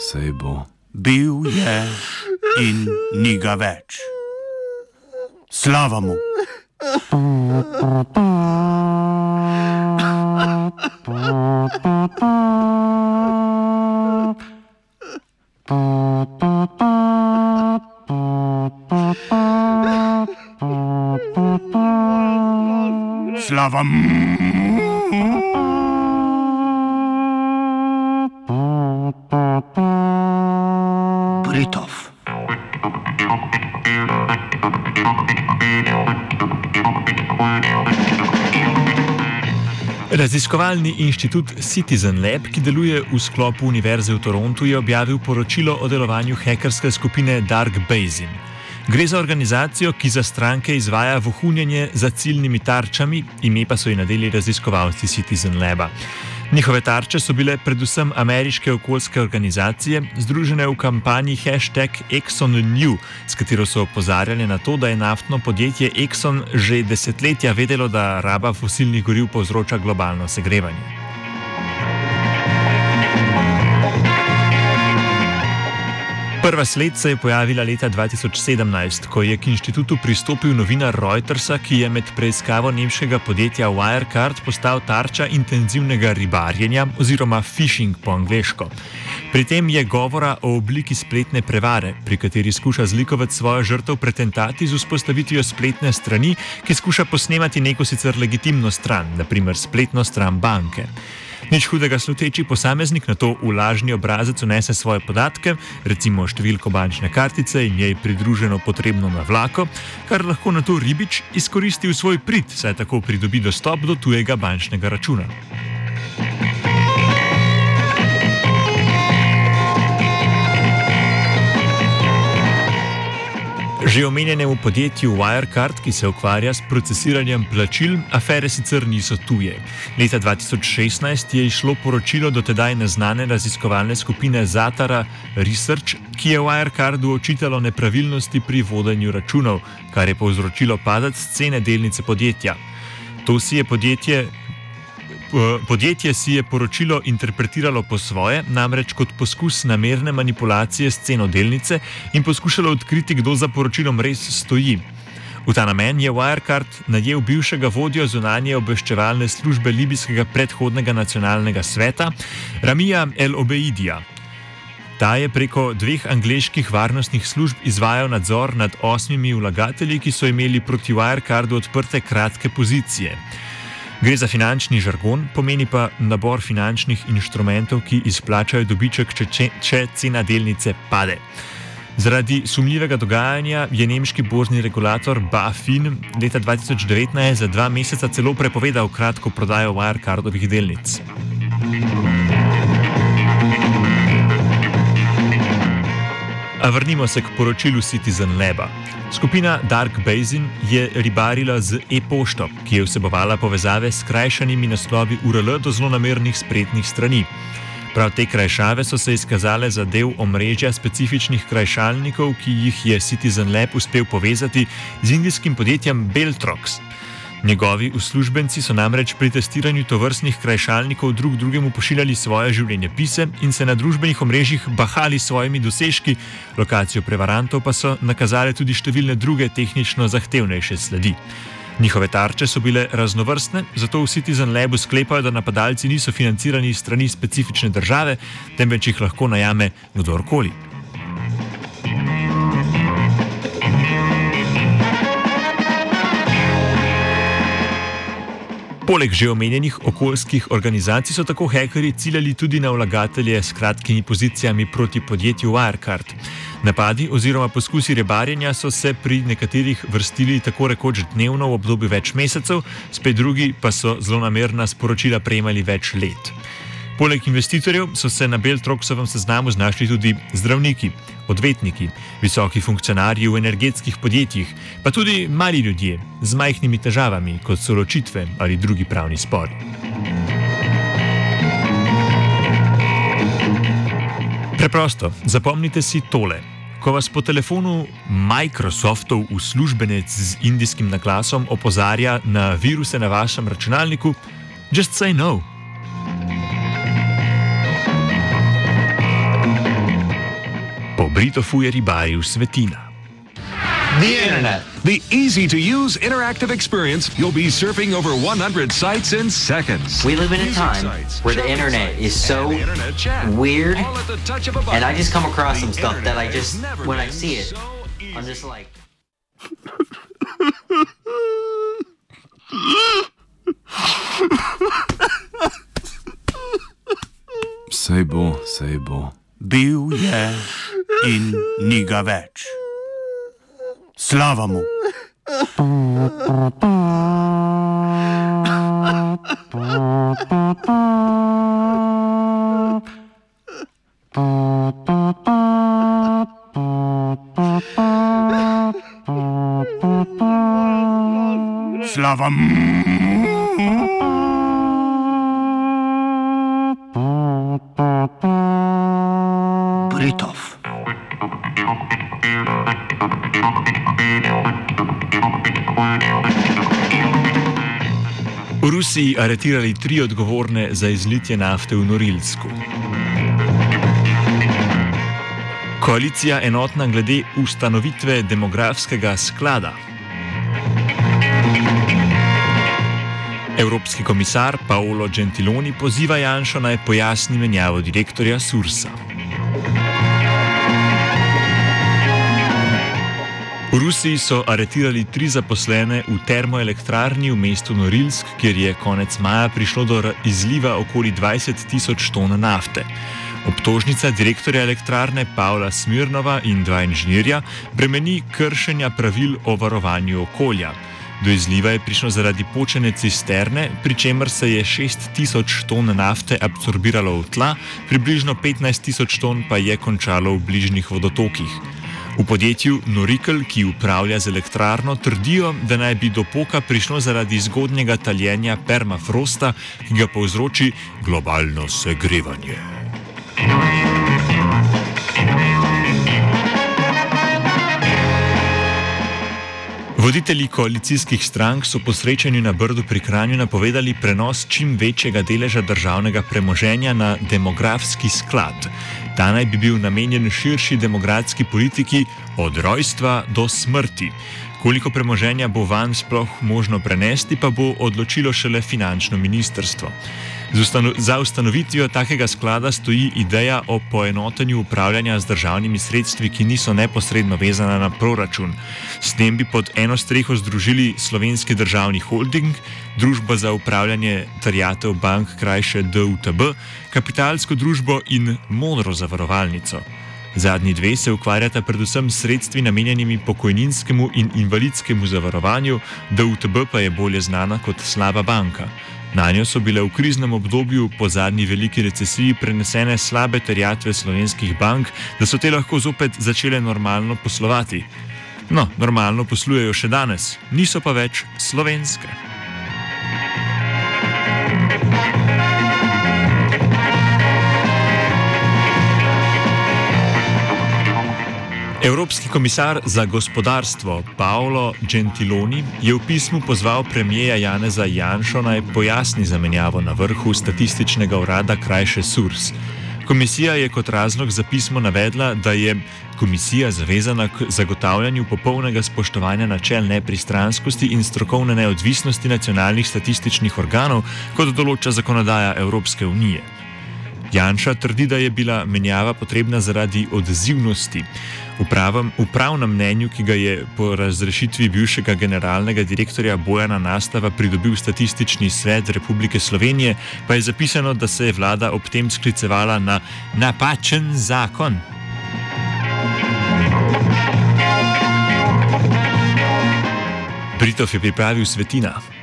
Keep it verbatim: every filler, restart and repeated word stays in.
Sej bo. Bil je in ni ga več. Slava mu! Slava mu! Britov. Raziskovalni inštitut Citizen Lab, ki deluje v sklopu Univerze v Torontu, je objavil poročilo o delovanju hekerske skupine Dark Basin. Gre za organizacijo, ki za stranke izvaja vohunjenje za ciljnimi tarčami, ime pa so ji nadeli raziskovalci Citizen Laba. Njihove tarče so bile predvsem ameriške okoljske organizacije, združene v kampanji hashtag ExxonNew, s katero so opozarjali na to, da je naftno podjetje Exxon že desetletja vedelo, da raba fosilnih goriv povzroča globalno segrevanje. Prva sled se je pojavila leta dva tisoč sedemnajst, ko je k inštitutu pristopil novinar Reutersa, ki je med preiskavo nemškega podjetja Wirecard postal tarča intenzivnega ribarjenja oziroma phishing po angleško. Pri tem je govora o obliki spletne prevare, pri kateri skuša zlikovati svojo žrtev pretentati z vzpostavitvijo spletne strani, ki skuša posnemati neko sicer legitimno stran, na primer spletno stran banke. Nič hudega sluteči posameznik na to v lažni obrazec vnese svoje podatke, recimo številko bančne kartice in njej pridruženo potrebno navlako, kar lahko na to ribič izkoristi v svoj prid, saj tako pridobi dostop do tujega bančnega računa. Že omenjenemu podjetju Wirecard, ki se ukvarja s procesiranjem plačil, afere sicer niso tuje. Leta dva tisoč šestnajst je izšlo poročilo dotedaj neznane raziskovalne skupine Zatara Research, ki je Wirecardu očitalo nepravilnosti pri vodenju računov, kar je povzročilo padec cene delnice podjetja. To si je podjetje Podjetje si je poročilo interpretiralo po svoje, namreč kot poskus namerne manipulacije s ceno delnice in poskušalo odkriti, kdo za poročilom res stoji. V ta namen je Wirecard najel bivšega vodjo zunanje obveščevalne službe libijskega predhodnega nacionalnega sveta, Ramija El Obeidija. Ta je preko dveh angleških varnostnih služb izvajal nadzor nad osmimi vlagatelji, ki so imeli proti Wirecardu odprte kratke pozicije. Gre za finančni žargon, pomeni pa nabor finančnih inštrumentov, ki izplačajo dobiček, če, če cena delnice pade. Zaradi sumljivega dogajanja je nemški borzni regulator BaFin leta dva tisoč devetnajst za dva meseca celo prepovedal kratko prodajo Wirecardovih delnic. A vrnimo se k poročilu Citizen Laba. Skupina Dark Basin je ribarila z e-pošto, ki je vsebovala povezave s krajšanimi naslovi U R L do zlonamernih spletnih strani. Prav te krajšave so se izkazale za del omrežja specifičnih krajšalnikov, ki jih je Citizen Lab uspel povezati z indijskim podjetjem Beltrox. Njegovi uslužbenci so namreč pri testiranju tovrstnih krajšalnikov drug drugemu pošiljali svoje življenjepise in se na družbenih omrežjih bahali s svojimi dosežki, lokacijo prevarantov pa so nakazale tudi številne druge tehnično zahtevnejše sledi. Njihove tarče so bile raznovrstne, zato v Citizen Labu sklepajo, da napadalci niso financirani iz strani specifične države, temveč jih lahko najame kdorkoli. Poleg že omenjenih okoljskih organizacij so tako hekerji ciljali tudi na vlagatelje s kratkimi pozicijami proti podjetju Wirecard. Napadi oziroma poskusi ribarjenja so se pri nekaterih vrstili tako rekoč dnevno v obdobju več mesecev, spet drugi pa so zlonamerna sporočila prejemali več let. Poleg investitorjev so se na Beltroxovem seznamu znašli tudi zdravniki, odvetniki, visoki funkcionarji v energetskih podjetjih, pa tudi mali ljudje z majhnimi težavami, kot so ločitve ali drugi pravni spori. Preprosto, zapomnite si tole. Ko vas po telefonu Microsoftov uslužbenec z indijskim naglasom opozarja na viruse na vašem računalniku, just say no. Britofu je ribaril Svetina. The Internet. The easy-to-use interactive experience. You'll be surfing over one hundred sites in seconds. We live in a time where the Internet is so weird, and I just come across some stuff that I just, when I see it, I'm just like... Sej bo, sej bo. Bil je in ni ga več. Slava mu. Slava mu. Britov. V Rusiji aretirali tri odgovorne za izlitje nafte v Norilsku. Koalicija enotna glede ustanovitve demografskega sklada. Evropski komisar Paolo Gentiloni poziva Janšo naj pojasni menjavo direktorja Sursa. V Rusiji so aretirali tri zaposlene v termoelektrarni v mestu Norilsk, kjer je konec maja prišlo do izliva okoli dvajset tisoč ton nafte. Obtožnica direktorja elektrarne Pavla Smirnova in dva inženirja bremeni kršenja pravil o varovanju okolja. Do izliva je prišlo zaradi počene cisterne, pri čemer se je šest tisoč ton nafte absorbiralo v tla, približno petnajst tisoč ton pa je končalo v bližnjih vodotokih. V podjetju Norikel, ki upravlja z elektrarno, trdijo, da naj bi do poka prišlo zaradi zgodnjega taljenja permafrosta, ki ga povzroči globalno segrevanje. Voditelji koalicijskih strank so po srečanju na Brdu pri Kranju napovedali prenos čim večjega deleža državnega premoženja na demografski sklad. Ta naj bi bil namenjen širši demografski politiki od rojstva do smrti. Koliko premoženja bo vanj sploh možno prenesti, pa bo odločilo šele finančno ministrstvo. Za ustanovitvijo takega sklada stoji ideja o poenotenju upravljanja z državnimi sredstvi, ki niso neposredno vezana na proračun. S tem bi pod eno streho združili Slovenski državni holding, Družbo za upravljanje terjatev bank, krajše D U T B, Kapitalsko družbo in Modro zavarovalnico. Zadnji dve se ukvarjata predvsem s sredstvi namenjenimi pokojninskemu in invalidskemu zavarovanju, D U T B pa je bolje znana kot slaba banka. Nanjo so bile v kriznem obdobju po zadnji veliki recesiji prenesene slabe terjatve slovenskih bank, da so te lahko zopet začele normalno poslovati. No, normalno poslujejo še danes, niso pa več slovenske. Evropski komisar za gospodarstvo Paolo Gentiloni je v pismu pozval premierja Janeza Janšo naj pojasni zamenjavo na vrhu statističnega urada, krajše Surs. Komisija je kot razlog za pismo navedla, da je komisija zavezana k zagotavljanju popolnega spoštovanja načel nepristranskosti in strokovne neodvisnosti nacionalnih statističnih organov, kot določa zakonodaja Evropske unije. Janša trdi, da je bila menjava potrebna zaradi odzivnosti. V pravem, v pravnem mnenju, ki ga je po razrešitvi bivšega generalnega direktorja Bojana Nastava pridobil Statistični svet Republike Slovenije, pa je zapisano, da se je vlada ob tem sklicevala na napačen zakon. Britov je pripravil Svetina.